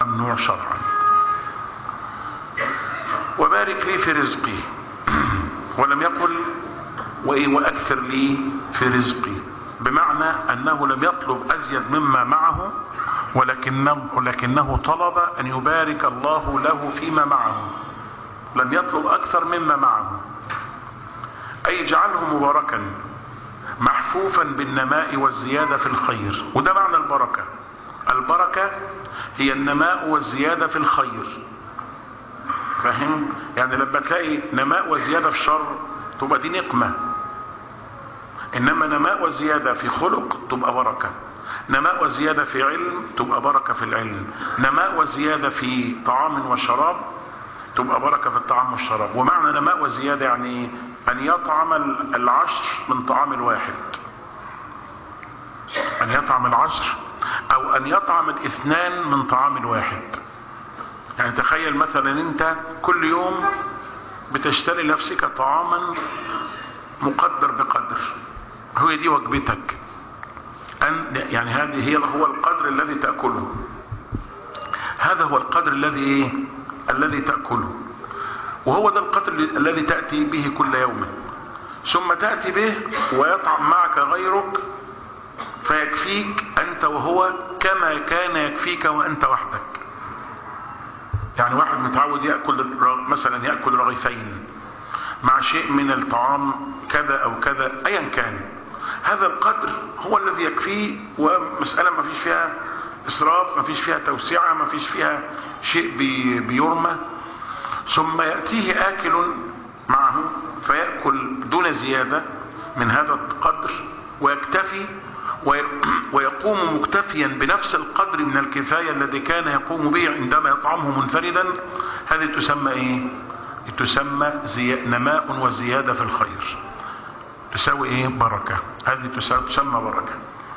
ممنوع شرعا. وبارك لي في رزقي، ولم يقل وأكثر لي في رزقي، بمعنى أنه لم يطلب أزيد مما معه، ولكنه طلب أن يبارك الله له فيما معه، لم يطلب أكثر مما معه، أي جعله مباركا محفوفا بالنماء والزيادة في الخير. وده معنى البركة. البركة هي النماء والزيادة في الخير، فاهم؟ يعني لما تلاقي نماء وزيادة في الشر تبقى دي نقمة، إنما نماء وزيادة في خلق تبقى بركة، نماء وزيادة في علم تبقى بركة في العلم، نماء وزيادة في طعام وشراب تبقى بركة في الطعام والشراب. ومعنى نماء وزيادة يعني أن يطعم العشر من طعام الواحد، أن يطعم العشر أو أن يطعم الاثنان من طعام الواحد. يعني تخيل مثلا أنت كل يوم بتشتري لنفسك طعاما مقدر بقدر، هو دي وجبتك، يعني هذه هو القدر الذي تأكله، هذا هو القدر الذي تأكله، وهو ده القدر الذي تأتي به كل يوم، ثم تأتي به ويطعم معك غيرك فيكفيك أنت وهو كما كان يكفيك وأنت وحدك. يعني واحد متعود مثلا يأكل رغيفين مع شيء من الطعام كذا أو كذا أيا كان، هذا القدر هو الذي يكفيه، ومسألة ما فيش فيها إسراف، ما فيش فيها توسعة، ما فيش فيها شيء بيرمى. ثم يأتيه آكل معه فيأكل دون زيادة من هذا القدر ويكتفي ويقوم مكتفيا بنفس القدر من الكفاية الذي كان يقوم به عندما يطعمه منفردا. هذه تسمى ايه؟ تسمى نماء وزيادة في الخير، تساوي ايه؟ بركة. هذه تسمى بركة.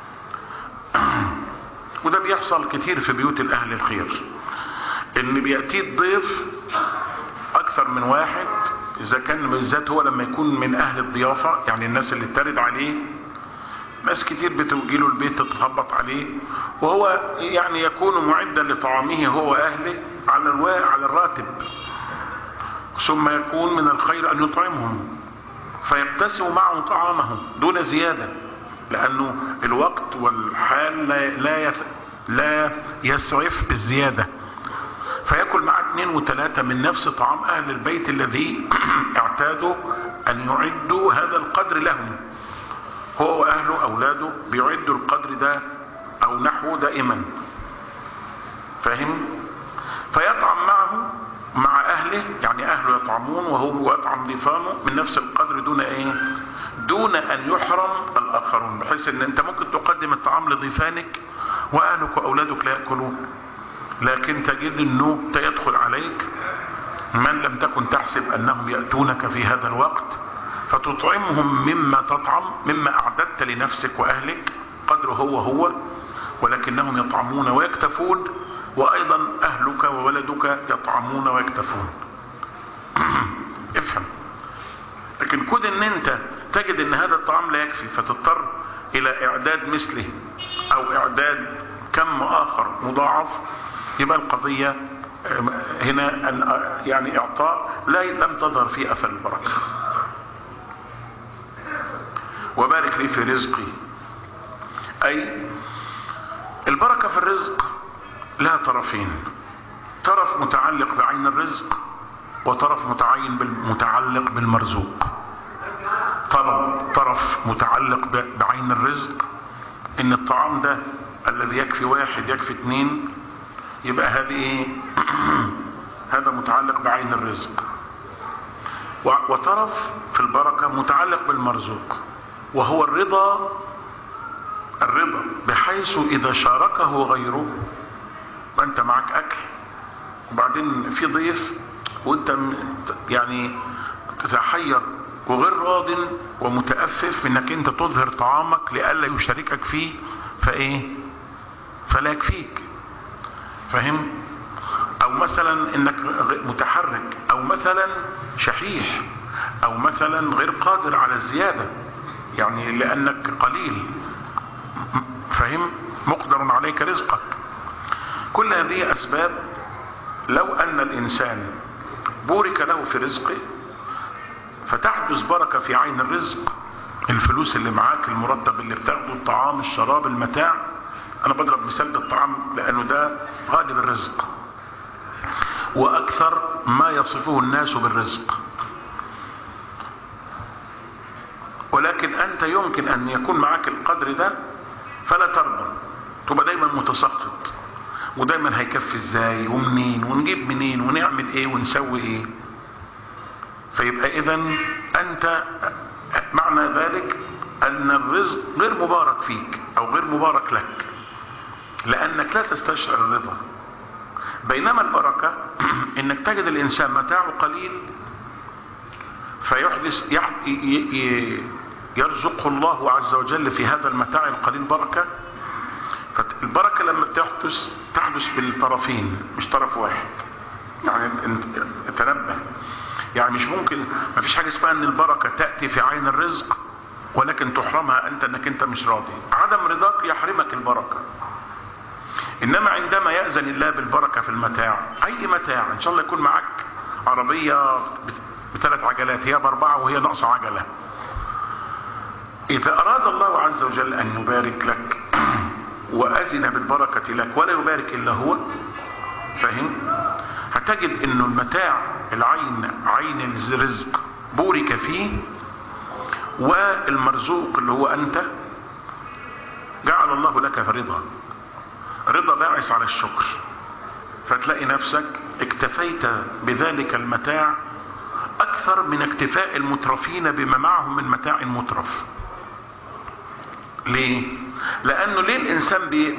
وده بيحصل كتير في بيوت الأهل الخير، ان بيأتي الضيف اكثر من واحد، اذا كان بالذات هو لما يكون من اهل الضيافة، يعني الناس اللي ترد عليه، ناس كتير بتوجيله البيت تتخبط عليه، وهو يعني يكون معدا لطعامه هو واهله على الراتب، ثم يكون من الخير ان يطعمهم فيقتسم معه طعامه دون زيادة، لانه الوقت والحال لا يسعف بالزيادة، فيأكل معه 2 و3 من نفس طعام اهل البيت الذي اعتادوا ان يعدوا هذا القدر لهم، هو واهله اولاده بيعدوا القدر ده او نحوه دائما، فاهم؟ فيطعم معه مع اهله، يعني اهله يطعمون وهو يطعم ضيفانه من نفس القدر دون ايه؟ دون ان يحرم الاخرون، بحيث ان انت ممكن تقدم الطعام لضيفانك واهلك واولادك لا ياكلون، لكن تجد انه يدخل عليك من لم تكن تحسب انهم ياتونك في هذا الوقت، فتطعمهم مما تطعم، مما اعددت لنفسك واهلك قدره هو، ولكنهم يطعمون ويكتفون، وايضا اهلك وولدك يطعمون ويكتفون. افهم. لكن كون ان انت تجد ان هذا الطعام لا يكفي فتضطر الى اعداد مثله او اعداد كم اخر مضاعف، يبقى القضية هنا يعني اعطاء لم تظهر فيه اثر البركة. وبارك لي في رزقي، اي البركة في الرزق لها طرفين، طرف متعلق بعين الرزق وطرف متعلق بالمرزوق. طرف متعلق بعين الرزق، ان الطعام ده الذي يكفي 1 يكفي 2، يبقى هذه ايه؟ هذا متعلق بعين الرزق. وطرف في البركة متعلق بالمرزوق، وهو الرضا بحيث اذا شاركه غيره، وانت معك اكل وبعدين في ضيف وانت يعني تتحير وغير راض ومتأفف انك انت تظهر طعامك لئلا يشاركك فيه، فلا يكفيك، فاهم؟ او مثلا انك متحرك، او مثلا شحيح، او مثلا غير قادر على الزيادة، يعني لانك قليل، فاهم؟ مقدر عليك رزقك، كل هذه أسباب لو أن الإنسان بورك له في رزقه فتحدث بركة في عين الرزق. الفلوس اللي معاك، المرتب اللي بتاخده، الطعام، الشراب، المتاع. أنا بضرب مثال بالطعام لأنه ده غالب الرزق وأكثر ما يصفه الناس بالرزق، ولكن أنت يمكن أن يكون معك القدر ده فلا ترضى، تبقى دايما متسخط ودايما هيكفي ازاي ومنين ونجيب منين ونعمل ايه ونسوي ايه. فيبقى اذا انت معنى ذلك ان الرزق غير مبارك فيك او غير مبارك لك، لانك لا تستشعر الرضا. بينما البركة انك تجد الانسان متاعه قليل فيحدث يرزقه الله عز وجل في هذا المتاع القليل بركة. فالبركة لما تحدث بالطرفين مش طرف واحد. يعني تنبه، يعني مش ممكن، ما فيش حاجة اسمها ان البركة تأتي في عين الرزق ولكن تحرمها انت انك انت مش راضي. عدم رضاك يحرمك البركة. انما عندما يأذن الله بالبركة في المتاع، اي متاع، ان شاء الله يكون معك عربية ب3 عجلات، هي ب4 وهي ناقصة عجلة، اذا اراد الله عز وجل ان يبارك لك وأذن بالبركة لك ولا يبارك إلا هو، فهم؟ هتجد إنه المتاع العين، عين الرزق بورك فيه، والمرزوق اللي هو أنت جعل الله لك رضا باعث على الشكر، فتلاقي نفسك اكتفيت بذلك المتاع أكثر من اكتفاء المترفين بما معهم من متاع مترف. ليه؟ لأنه ليه الإنسان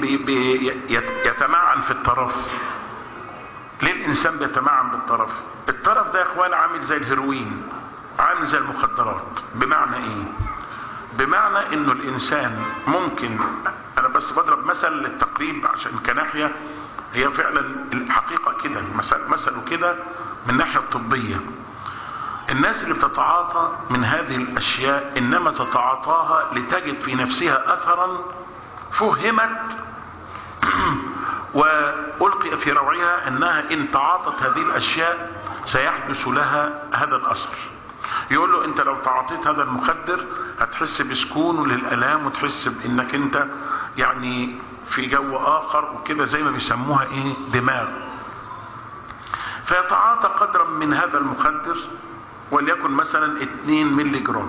يتمعن في الطرف؟ ليه الإنسان بيتمعن بالطرف؟ الطرف ده يا إخوان عامل زي الهيروين، عامل زي المخدرات. بمعنى إيه؟ بمعنى إنه الإنسان ممكن، أنا بس بضرب مثل للتقريب عشان كناحية هي فعلا الحقيقة كده، مثل كده من الناحية الطبية. الناس اللي بتتعاطى من هذه الأشياء إنما تتعاطاها لتجد في نفسها أثرا فهمت وألقي في روعها أنها إن تعاطت هذه الأشياء سيحدث لها هذا الأثر. يقول له أنت لو تعاطيت هذا المخدر هتحس بسكون للألام وتحس بأنك أنت يعني في جو آخر وكده، زي ما بيسموها إيه، دماغ. فيتعاطى قدرا من هذا المخدر وليكن مثلا 2 ملي جرام،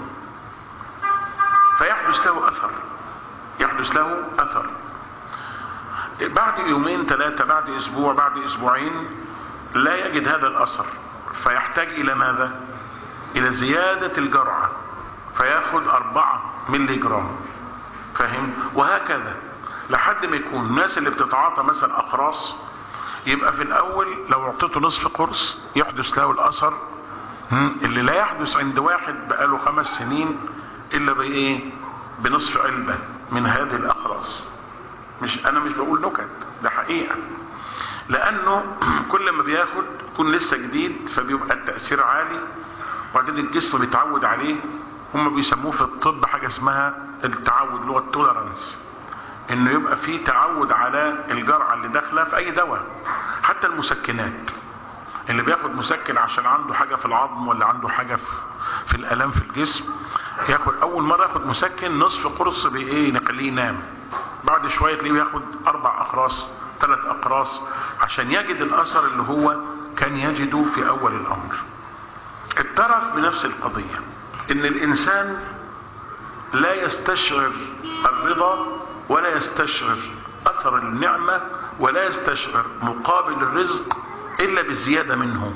فيحدث له أثر. بعد يومين 3، بعد أسبوع، بعد أسبوعين لا يجد هذا الأثر، فيحتاج إلى ماذا؟ إلى زيادة الجرعة، فياخد 4 ملي جرام، فهم؟ وهكذا لحد ما يكون الناس اللي بتتعاطى مثلا أقراص، يبقى في الأول لو اعطيته نصف قرص يحدث له الأثر اللي لا يحدث عند واحد بقاله 5 سنين إلا بإيه؟ بنصف علبة من هذه الأقراص. أنا مش بقول نكت، ده حقيقة، لأنه كل ما بياخد يكون لسه جديد فبيبقى التأثير عالي، وبعدين الجسم بيتعود عليه. هم بيسموه في الطب حاجة اسمها التعود، اللي هو التولرانس، انه يبقى فيه تعود على الجرعة اللي داخله في اي دواء. حتى المسكنات، اللي بياخد مسكن عشان عنده حاجة في العظم ولا عنده حاجة في الالام في الجسم، ياخد اول مرة ياخد مسكن نصف قرص بايه، نخليه ينام، بعد شوية تلاقيه ياخد 4 أقراص 3 أقراص عشان يجد الاثر اللي هو كان يجده في اول الامر. الترف بنفس القضية، ان الانسان لا يستشعر الرضا ولا يستشعر اثر النعمة ولا يستشعر مقابل الرزق الا بالزيادة منه.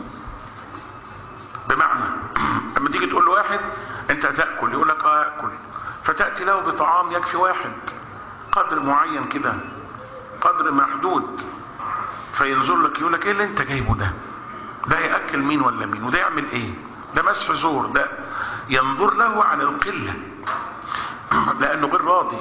بمعنى لما تيجي تقول له واحد انت هتأكل، يقول لك اكل، فتأتي له بطعام يكفي واحد قدر معين كده، قدر محدود، فينظر لك يقول لك ايه اللي انت جايبه ده يأكل مين ولا مين، وده يعمل ايه، ده مسح زور، ده ينظر له على القلة لانه غير راضي.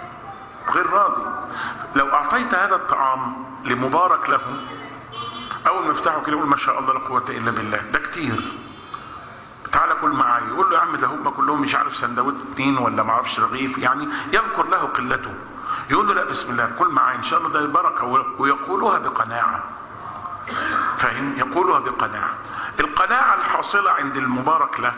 لو اعطيت هذا الطعام لمبارك له، اول ما يفتحه كده يقول ما شاء الله لا قوة الا بالله، ده كتير، تعالى كل معايا. يقول له يا عم ده هم كلهم مش عارف سندوتش 2 ولا ما اعرفش رغيف، يعني يذكر له قلته. يقول له لا بسم الله كل معايا ان شاء الله ده بركة، ويقولها بقناعة. فاهم؟ يقولها بقناعة. القناعة الحاصلة عند المبارك له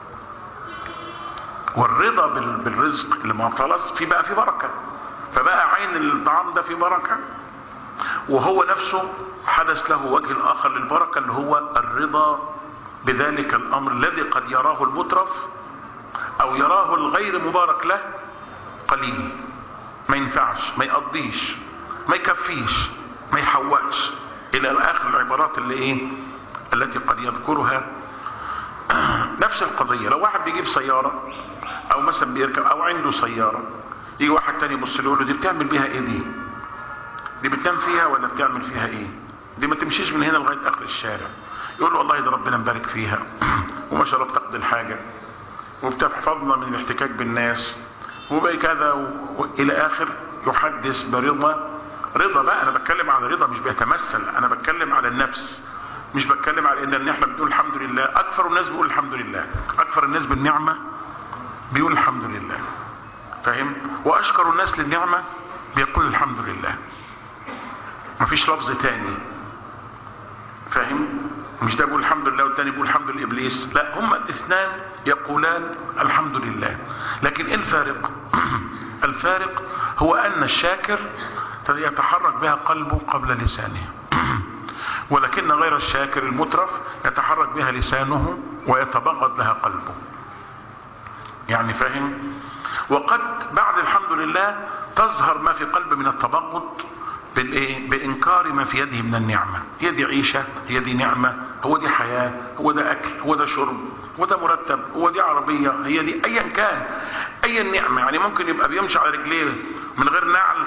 والرضا بالرزق اللي ما خلاص في بقى في بركة، فبقى عين الطعام ده في بركة، وهو نفسه حدث له وجه الآخر للبركة اللي هو الرضا بذلك الأمر الذي قد يراه المترف أو يراه الغير مبارك له قليل، ما ينفعش، ما يقضيش، ما يكفيش، ما يحوقش، إلى آخر العبارات التي قد يذكرها. نفس القضية لو واحد بيجيب سيارة أو مثلا بيركب أو عنده سيارة، يجي واحد تاني يبص له يقول له دي بتعمل بيها إيه؟ دي بتنام فيها ولا بتعمل فيها إيه؟ دي ما تمشيش من هنا لغاية آخر الشارع. يقول له والله ده ربنا مبارك فيها وما شاء الله بتقضي الحاجة وبتحفظنا من الاحتكاك بالناس وبقى كذا إلى آخر، يحدث برضا. رضا بقى أنا بتكلم على رضا مش بيتمثل، أنا بتكلم على النفس، مش بتكلم على ان احنا بنقول الحمد لله. اكثر الناس بيقول الحمد لله، اكثر الناس بالنعمة بيقول الحمد لله. فاهم؟ واشكر الناس للنعمة بيقول الحمد لله، مفيش لفظ تاني. فاهم؟ مش ده بيقول الحمد لله والتاني بيقول الحمد لابليس، لا، هما الاثنان يقولان الحمد لله. لكن ايه الفارق؟ الفارق هو ان الشاكر يتحرك بها قلبه قبل لسانه ولكن غير الشاكر المترف يتحرك بها لسانه ويتبغض لها قلبه. يعني فاهم؟ وقد بعد الحمد لله تظهر ما في قلبه من التبغض بإنكار ما في يده من النعمة. هي دي عيشة، هي دي نعمة، هو دي حياة، هو ده أكل، هو ده شرب، هو ده مرتب، هو دي عربية، هي دي أيا كان أي النعمة. يعني ممكن يبقى بيمشي على رجليه من غير نعل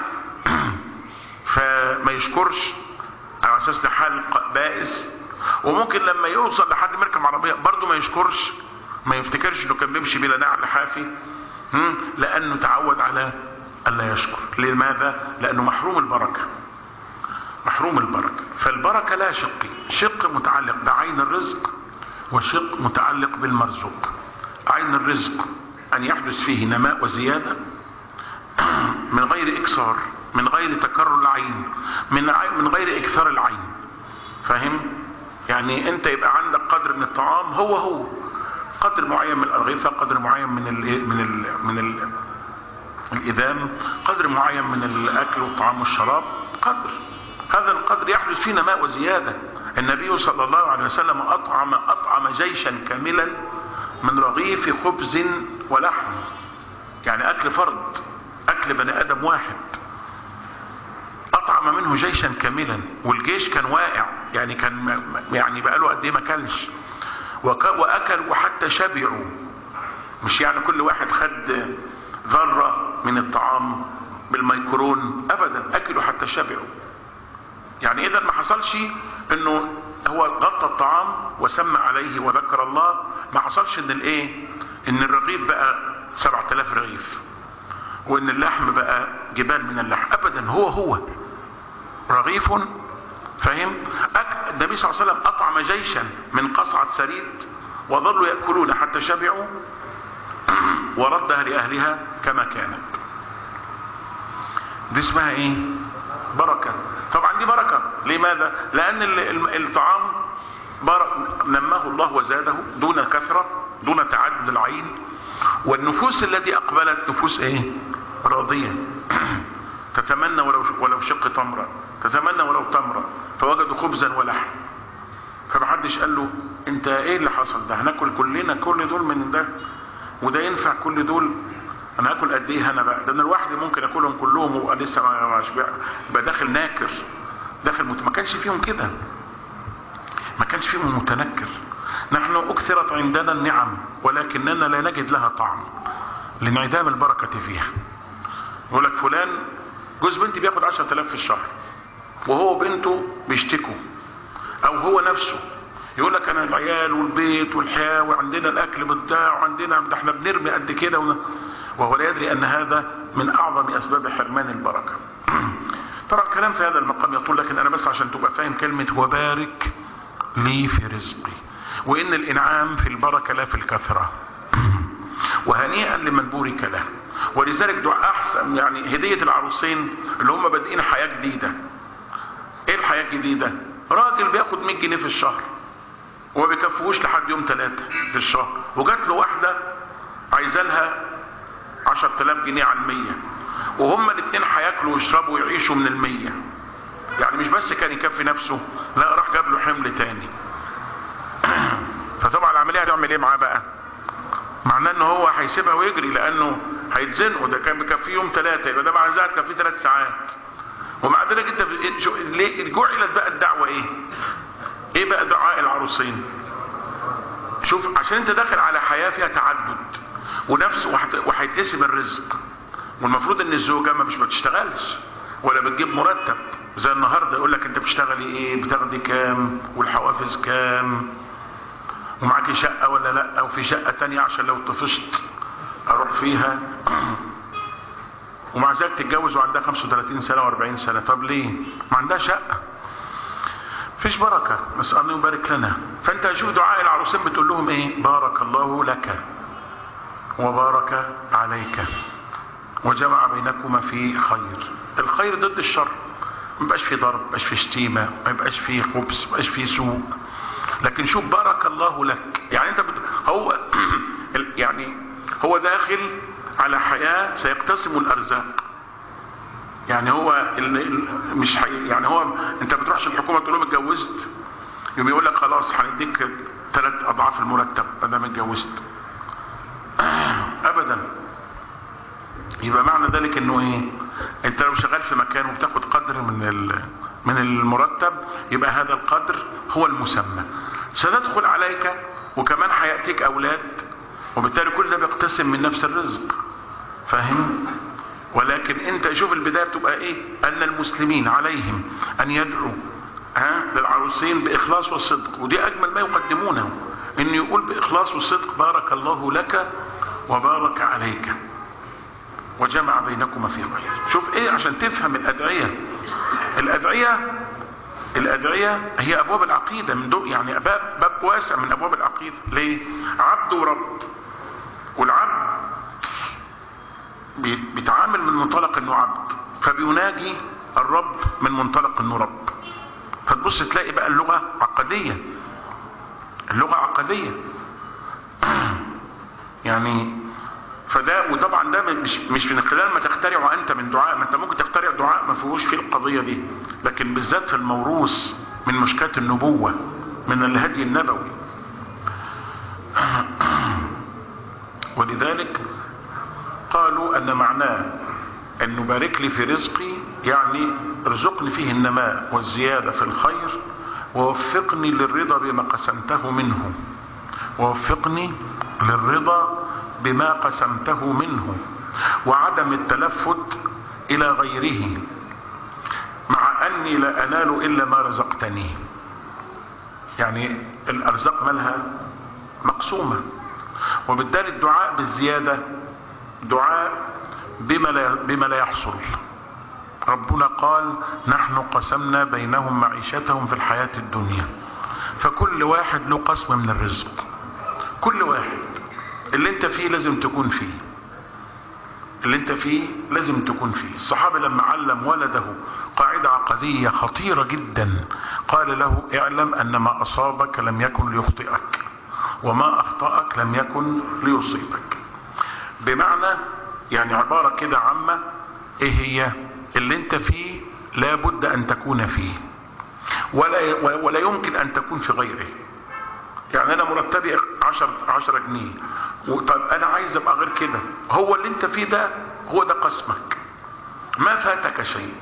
فما يشكرش على اساس لحال بائس، وممكن لما يوصل لحد مركب عربية برضه ما يشكرش، ما يفتكرش انه كان بيمشي بلا نعل حافي، لانه تعود على الا يشكر. لماذا؟ لانه محروم البركة، محروم البركة. فالبركة لا شق متعلق بعين الرزق وشق متعلق بالمرزوق. عين الرزق ان يحدث فيه نماء وزيادة من غير اكثار، من غير تكرر العين، من غير اكثار العين. فاهم؟ يعني انت يبقى عندك قدر من الطعام، هو قدر معين من الارغفه، قدر معين من الإذام، قدر معين من الاكل والطعام والشراب، قدر هذا القدر يحدث فيه نماء وزياده. النبي صلى الله عليه وسلم اطعم جيشا كاملا من رغيف خبز ولحم، يعني اكل فرد، اكل بني ادم واحد، اطعم منه جيشا كاملا. والجيش كان واقع، يعني كان بقاله قد ايه ما كلش، واكلوا حتى شبعوا. مش يعني كل واحد خد ذرة من الطعام بالميكرون، ابدا، اكلوا حتى شبعوا. يعني اذا ما حصلش انه هو غطى الطعام وسمى عليه وذكر الله، ما حصلش ان الرغيف بقى 7000 رغيف وان اللحم بقى جبال من اللحم، ابدا، هو رغيف. فاهم؟ النبي صلى الله عليه وسلم اطعم جيشا من قصعة سريد وظلوا يأكلون حتى شبعوا وردها لأهلها كما كانت. دي اسمها ايه؟ بركة. طبعا دي بركة. لماذا؟ لأن الطعام نماه الله وزاده دون كثرة، دون تعدد العين. والنفوس التي أقبلت نفوس ايه؟ راضية تتمنى ولو شق تمرة، تتمنى ولو تمرة، فوجدوا خبزا ولحم. فمحدش قال له انت ايه اللي حصل ده؟ هناكل كلنا كل دول من ده وده ينفع كل دول؟ انا هاكل قد ايه انا بقى؟ ده انا لوحدي ممكن اكلهم كلهم وابقى لسه ما اشبع، يبقى داخل ناكر، داخل ما كانش فيهم كده، ما كانش فيهم متنكر. نحن اكثرت عندنا النعم ولكننا لا نجد لها طعم لانعدام البركة فيها. يقول لك فلان جوز بنتي بياخد 10,000 في الشهر وهو بنته بيشتكوا، او هو نفسه يقول لك انا العيال والبيت والحياة وعندنا الاكل بتاع وعندنا ده احنا بنرمي قد كده، وهو لا يدري ان هذا من اعظم اسباب حرمان البركة. طبعا الكلام في هذا المقام يطول، لكن انا بس عشان تبقى فاهم كلمة وبارك لي في رزقي، وان الانعام في البركة لا في الكثرة. وهنيئا لمن بورك له. ولذلك دعاء احسن، يعني هدية العروسين اللي هم بادئين حياة جديدة. ايه الحياة الجديدة؟ راجل بياخد 100 جنيه في الشهر وما بيكفوش لحد يوم 3 في الشهر، وجات له واحدة عايزة لها 10,000 جنيه على 100، وهما الاثنين هياكلوا ويشربوا ويعيشوا من 100. يعني مش بس كان يكفي نفسه، لا راح جاب له حمل تاني. فطبعا العملية هتعمل ايه معاه بقى؟ معناه ان هو هيسيبها ويجري، لانه هيتزنقوا. ده كان بيكفيه يوم 3، يبقى ده معنى ذلك كفيه 3 ساعات. ومع ذلك انت ليه جعلت بقى الدعوة ايه؟ ايه بقى دعاء العروسين؟ شوف، عشان انت داخل على حياة فيها تعدد ونفس، وهيتقسم الرزق. والمفروض ان الزوجة مش بتشتغلش ولا بتجيب مرتب زي النهارده، يقول لك انت بتشتغلي ايه، بتاخدي كام، والحوافز كام، ومعاكي شقة ولا لا، او في شقة تانية عشان لو طفشت اروح فيها. ومع ذلك تتجوز وعندها 35 سنة و40 سنة. طب ليه؟ ما عندها شقة، فيش بركة. نسأل الله يبارك لنا. فانت شوف دعاء العروسين بتقول لهم ايه؟ بارك الله لك وبارك عليك وجمع بينكما في خير. الخير ضد الشر، ما يبقاش في ضرب، ما يبقاش في شتيمة، ما يبقاش في خبث، ما يبقاش في سوء. لكن شوف بارك الله لك، يعني انت هو يعني هو داخل على حياة سيقتسم الارزاق. يعني هو مش يعني هو انت بتروحش الحكومة تقول لهم اتجوزت، يوم يقول لك خلاص هنديك 3 أضعاف المرتب ما دام اتجوزت. ابدا. يبقى معنى ذلك انه ايه؟ انت لو شغال في مكان وبتاخد قدر من المرتب، يبقى هذا القدر هو المسمى. سندخل عليك وكمان هيأتيك اولاد، وبالتالي كل ده بيقتسم من نفس الرزق. فاهم؟ ولكن انت شوف البداية بتبقى ايه؟ ان المسلمين عليهم ان يدعوا للعروسين باخلاص وصدق، ودي اجمل ما يقدمونه، ان يقول باخلاص وصدق بارك الله لك وبارك عليك وجمع بينكما في خير. شوف ايه عشان تفهم الادعية. الادعية هي ابواب العقيدة من دول، يعني باب واسع من ابواب العقيدة. ليه؟ عبد ورب، والعبد بيتعامل من منطلق انه عبد، فبيناجي الرب من منطلق انه رب. فتبص تلاقي بقى اللغة عقدية، اللغة عقدية. يعني فده، وطبعا ده مش من خلال ما تخترعه انت من دعاء. ما انت ممكن تخترع دعاء ما فيهوش فيه القضية دي، لكن بالذات في الموروث من مشكاة النبوة، من الهدي النبوي. ولذلك قالوا ان معناه ان نبارك لي في رزقي، يعني ارزقني فيه النماء والزيادة في الخير، ووفقني للرضا بما قسمته منه، ووفقني للرضا بما قسمته منه، وعدم التلفت الى غيره، مع اني لا انال الا ما رزقتني. يعني الارزاق مالها مقسومة، وبالتالي الدعاء بالزيادة دعاء بما لا يحصل. ربنا قال نحن قسمنا بينهم معيشتهم في الحياة الدنيا، فكل واحد له قسم من الرزق. كل واحد اللي انت فيه لازم تكون فيه، اللي انت فيه لازم تكون فيه. الصحابة لما علم ولده قاعدة عقدية خطيرة جدا، قال له اعلم ان ما اصابك لم يكن ليخطئك، وما اخطأك لم يكن ليصيبك. بمعنى يعني عبارة كده عامة، ايه هي؟ اللي انت فيه لابد ان تكون فيه، ولا يمكن ان تكون في غيره. يعني انا مرتبي 10 جنيه، طب انا عايز ابقى غير كده. هو اللي انت فيه ده هو ده قسمك، ما فاتك شيء.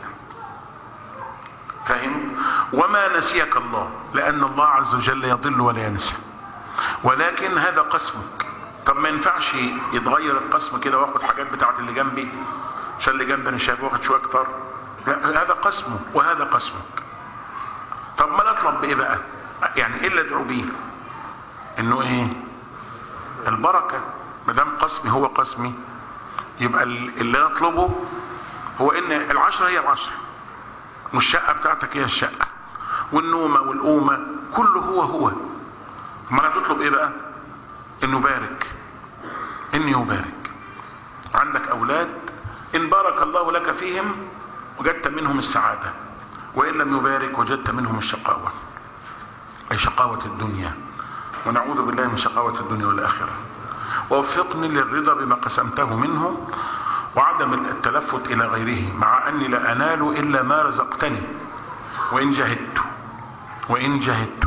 فاهم؟ وما نسيك الله، لان الله عز وجل يضل ولا ينسى، ولكن هذا قسمك. طب ما ينفعش يتغير القسم كده واخد حاجات بتاعت اللي جنبي عشان اللي جنبي انا شايف واخد شويه اكتر؟ لا، هذا قسمه وهذا قسمك. طب ما نطلب بايه بقى؟ يعني ايه اللي ادعو بيه؟ انه ايه؟ البركه. ما دام قسمي هو قسمي، يبقى اللي نطلبه هو ان 10 هي 10، والشقه بتاعتك هي الشقه، والنومه والقومه كله هو. ما انا تطلب ايه بقى؟ انه بارك، اني يبارك. عندك أولاد إن بارك الله لك فيهم وجدت منهم السعادة، وإن لم يبارك وجدت منهم الشقاوة، أي شقاوة الدنيا، ونعوذ بالله من شقاوة الدنيا والآخرة. ووفقني للرضا بما قسمته منه وعدم التلفت إلى غيره، مع أني لا أنال إلا ما رزقتني وإن جهدت.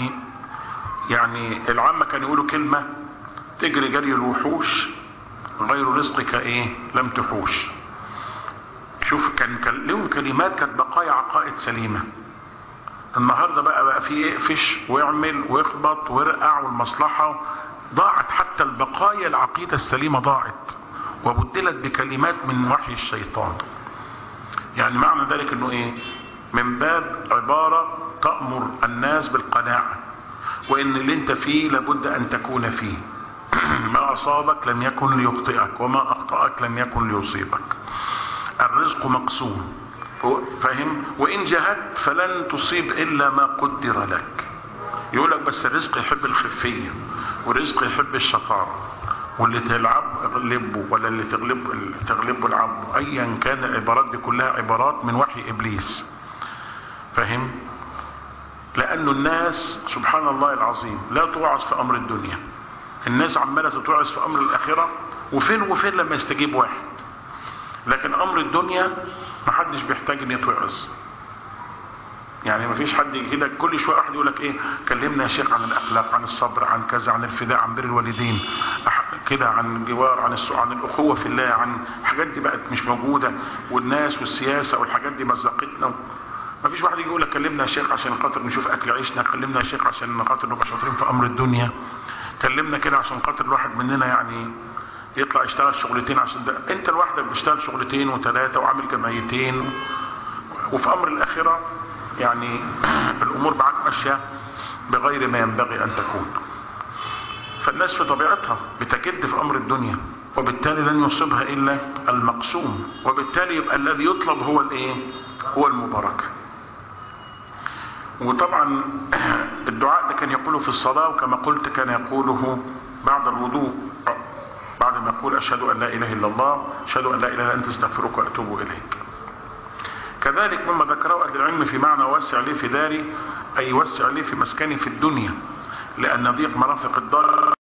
يعني العامة كانوا يقولوا كلمة تجري جري الوحوش غير رزقك لم تحوش. شوف كان لهم كلمات كانت بقايا عقائد سليمة. النهاردة بقى في اقفش ويعمل ويخبط ويرقع، والمصلحة ضاعت، حتى البقايا العقيدة السليمة ضاعت وبدلت بكلمات من وحي الشيطان. يعني معنى ذلك انه من باب عبارة تأمر الناس بالقناعة، وان اللي انت فيه لابد ان تكون فيه. ما اصابك لم يكن ليخطئك، وما اخطأك لم يكن ليصيبك. الرزق مقسوم، فاهم؟ وان جهدت فلن تصيب الا ما قدر لك. يقولك بس الرزق يحب الخفية، والرزق يحب الشطارة، واللي تلعب اغلبه ولا اللي تغلبه العبد. ايا كان العبارات دي كلها عبارات من وحي ابليس، فاهم؟ لانه الناس سبحان الله العظيم لا توعظ في امر الدنيا، الناس عمالة تتوعظ في امر الاخرة، وفين لما يستجيب واحد. لكن امر الدنيا محدش بيحتاج ان يتوعظ. يعني مفيش حد كده كل شويه واحد يقول لك كلمنا يا شيخ عن الاخلاق، عن الصبر، عن كذا، عن الفداء، عن بر الوالدين، كده، عن الجوار، عن الاخوه في الله، عن الحاجات دي بقت مش موجوده، والناس والسياسه والحاجات دي مزقتنا. مفيش واحد يجي يقول لك كلمنا يا شيخ عشان خاطر نشوف اكل عيشنا، كلمنا يا شيخ عشان خاطر نبقى شاطرين في امر الدنيا، كلمنا كده عشان خاطر الواحد مننا يطلع يشتغل شغلتين. عشان ده انت لوحدك بتشتغل شغلتين وثلاثه وعامل جمعيتين، وفي امر الاخره الامور معاك ماشيه بغير ما ينبغي ان تكون. فالناس في طبيعتها بتجد في امر الدنيا، وبالتالي لن يصيبها الا المقسوم، وبالتالي يبقى الذي يطلب هو المباركه. وطبعا الدعاء ده كان يقوله في الصلاه، وكما قلت كان يقوله بعد الوضوء، بعد ما يقول اشهد ان لا اله الا الله، اشهد ان لا اله الا انت، استغفرك واتوب اليك. كذلك مما ذكره اهل العلم في معنى وسع لي في داري، اي وسع لي في مسكني في الدنيا، لان ضيق مرافق الدار